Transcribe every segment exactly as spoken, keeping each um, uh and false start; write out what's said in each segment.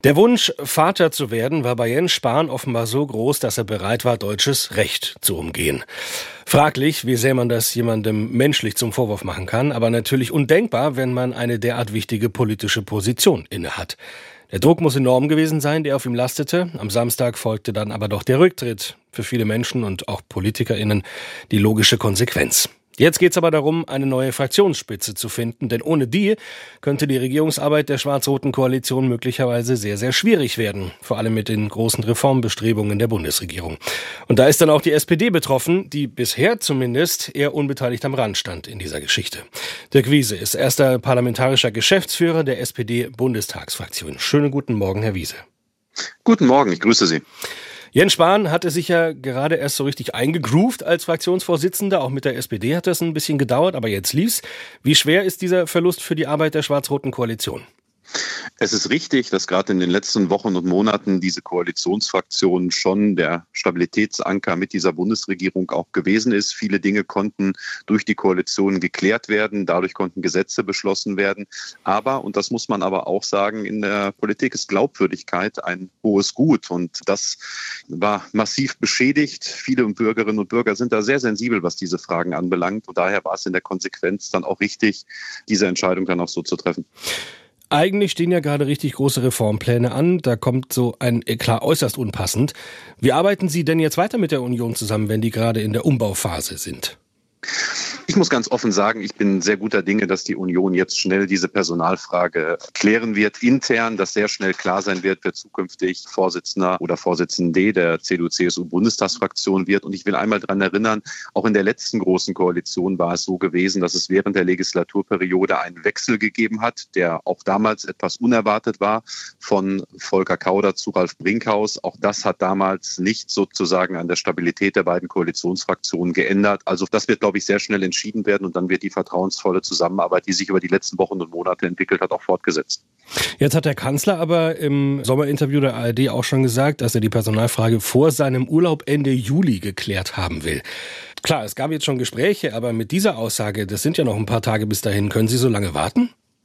Der Wunsch, Vater zu werden, war bei Jens Spahn offenbar so groß, dass er bereit war, deutsches Recht zu umgehen. Fraglich, wie sehr man das jemandem menschlich zum Vorwurf machen kann, aber natürlich undenkbar, wenn man eine derart wichtige politische Position innehat. Der Druck muss enorm gewesen sein, der auf ihm lastete. Am Samstag folgte dann aber doch der Rücktritt. Für viele Menschen und auch PolitikerInnen die logische Konsequenz. Jetzt geht's aber darum, eine neue Fraktionsspitze zu finden, denn ohne die könnte die Regierungsarbeit der schwarz-roten Koalition möglicherweise sehr, sehr schwierig werden, vor allem mit den großen Reformbestrebungen der Bundesregierung. Und da ist dann auch die S P D betroffen, die bisher zumindest eher unbeteiligt am Rand stand in dieser Geschichte. Dirk Wiese ist erster parlamentarischer Geschäftsführer der S P D-Bundestagsfraktion. Schönen guten Morgen, Herr Wiese. Guten Morgen, ich grüße Sie. Jens Spahn hatte sich ja gerade erst so richtig eingegroovt als Fraktionsvorsitzender. Auch mit der S P D hat das ein bisschen gedauert, aber jetzt lief's. Wie schwer ist dieser Verlust für die Arbeit der schwarz-roten Koalition? Es ist richtig, dass gerade in den letzten Wochen und Monaten diese Koalitionsfraktion schon der Stabilitätsanker mit dieser Bundesregierung auch gewesen ist. Viele Dinge konnten durch die Koalition geklärt werden, dadurch konnten Gesetze beschlossen werden. Aber, und das muss man aber auch sagen, in der Politik ist Glaubwürdigkeit ein hohes Gut und das war massiv beschädigt. Viele Bürgerinnen und Bürger sind da sehr sensibel, was diese Fragen anbelangt und daher war es in der Konsequenz dann auch richtig, diese Entscheidung dann auch so zu treffen. Eigentlich stehen ja gerade richtig große Reformpläne an. Da kommt so ein Eklat äußerst unpassend. Wie arbeiten Sie denn jetzt weiter mit der Union zusammen, wenn die gerade in der Umbauphase sind? Ich muss ganz offen sagen, ich bin sehr guter Dinge, dass die Union jetzt schnell diese Personalfrage klären wird, intern, dass sehr schnell klar sein wird, wer zukünftig Vorsitzender oder Vorsitzende der C D U C S U-Bundestagsfraktion wird. Und ich will einmal daran erinnern, auch in der letzten großen Koalition war es so gewesen, dass es während der Legislaturperiode einen Wechsel gegeben hat, der auch damals etwas unerwartet war, von Volker Kauder zu Ralf Brinkhaus. Auch das hat damals nicht sozusagen an der Stabilität der beiden Koalitionsfraktionen geändert. Also das wird, glaube ich, sehr schnell entschieden werden und dann wird die vertrauensvolle Zusammenarbeit, die sich über die letzten Wochen und Monate entwickelt hat, auch fortgesetzt. Jetzt hat der Kanzler aber im Sommerinterview der A R D auch schon gesagt, dass er die Personalfrage vor seinem Urlaub Ende Juli geklärt haben will. Klar, es gab jetzt schon Gespräche, aber mit dieser Aussage, das sind ja noch ein paar Tage bis dahin, können Sie so lange warten?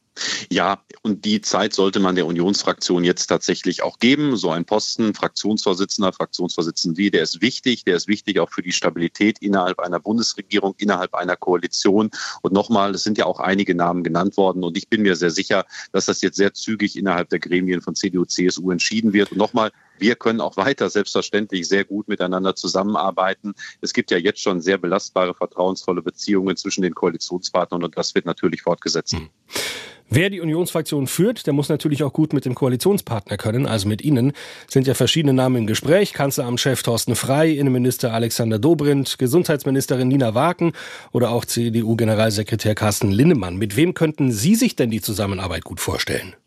Ja, und die Zeit sollte man der Unionsfraktion jetzt tatsächlich auch geben. So ein Posten, Fraktionsvorsitzender, Fraktionsvorsitzende, der ist wichtig. Der ist wichtig auch für die Stabilität innerhalb einer Bundesregierung, innerhalb einer Koalition. Und nochmal, es sind ja auch einige Namen genannt worden. Und ich bin mir sehr sicher, dass das jetzt sehr zügig innerhalb der Gremien von C D U, C S U entschieden wird. Und nochmal, wir können auch weiter selbstverständlich sehr gut miteinander zusammenarbeiten. Es gibt ja jetzt schon sehr belastbare, vertrauensvolle Beziehungen zwischen den Koalitionspartnern und das wird natürlich fortgesetzt. Hm. Wer die Unionsfraktion führt, der muss natürlich auch gut mit dem Koalitionspartner können, also mit Ihnen. Sind ja verschiedene Namen im Gespräch. Kanzleramtschef Thorsten Frey, Innenminister Alexander Dobrindt, Gesundheitsministerin Nina Waken oder auch C D U-Generalsekretär Carsten Linnemann. Mit wem könnten Sie sich denn die Zusammenarbeit gut vorstellen?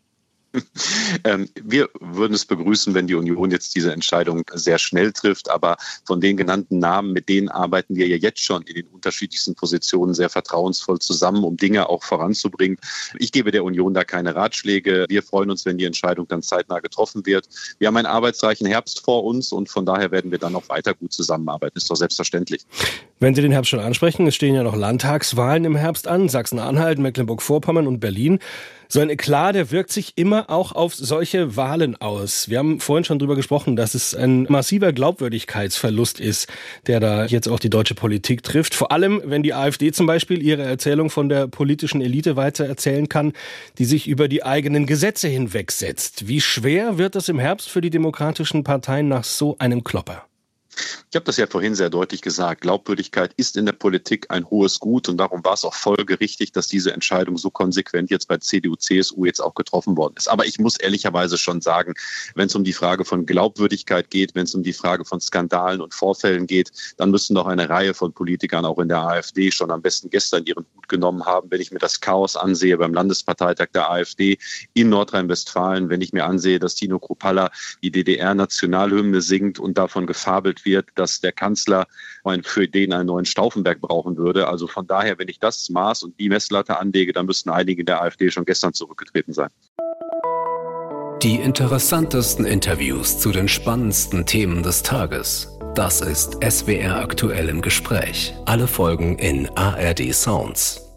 Wir würden es begrüßen, wenn die Union jetzt diese Entscheidung sehr schnell trifft. Aber von den genannten Namen, mit denen arbeiten wir ja jetzt schon in den unterschiedlichsten Positionen sehr vertrauensvoll zusammen, um Dinge auch voranzubringen. Ich gebe der Union da keine Ratschläge. Wir freuen uns, wenn die Entscheidung dann zeitnah getroffen wird. Wir haben einen arbeitsreichen Herbst vor uns und von daher werden wir dann auch weiter gut zusammenarbeiten. Ist doch selbstverständlich. Wenn Sie den Herbst schon ansprechen, es stehen ja noch Landtagswahlen im Herbst an, Sachsen-Anhalt, Mecklenburg-Vorpommern und Berlin. So ein Eklat, der wirkt sich immer auch auf solche Wahlen aus. Wir haben vorhin schon drüber gesprochen, dass es ein massiver Glaubwürdigkeitsverlust ist, der da jetzt auch die deutsche Politik trifft. Vor allem, wenn die AfD zum Beispiel ihre Erzählung von der politischen Elite weiter erzählen kann, die sich über die eigenen Gesetze hinwegsetzt. Wie schwer wird es im Herbst für die demokratischen Parteien nach so einem Klopper? Ich habe das ja vorhin sehr deutlich gesagt. Glaubwürdigkeit ist in der Politik ein hohes Gut und darum war es auch folgerichtig, dass diese Entscheidung so konsequent jetzt bei C D U, C S U jetzt auch getroffen worden ist. Aber ich muss ehrlicherweise schon sagen, wenn es um die Frage von Glaubwürdigkeit geht, wenn es um die Frage von Skandalen und Vorfällen geht, dann müssen doch eine Reihe von Politikern auch in der AfD schon am besten gestern ihren Hut genommen haben. Wenn ich mir das Chaos ansehe beim Landesparteitag der AfD in Nordrhein-Westfalen, wenn ich mir ansehe, dass Tino Kruppalla die D D R-Nationalhymne singt und davon gefabelt wird, dass der Kanzler für den einen neuen Stauffenberg brauchen würde. Also von daher, wenn ich das Maß und die Messlatte anlege, dann müssten einige in der AfD schon gestern zurückgetreten sein. Die interessantesten Interviews zu den spannendsten Themen des Tages. Das ist S W R aktuell im Gespräch. Alle Folgen in A R D Sounds.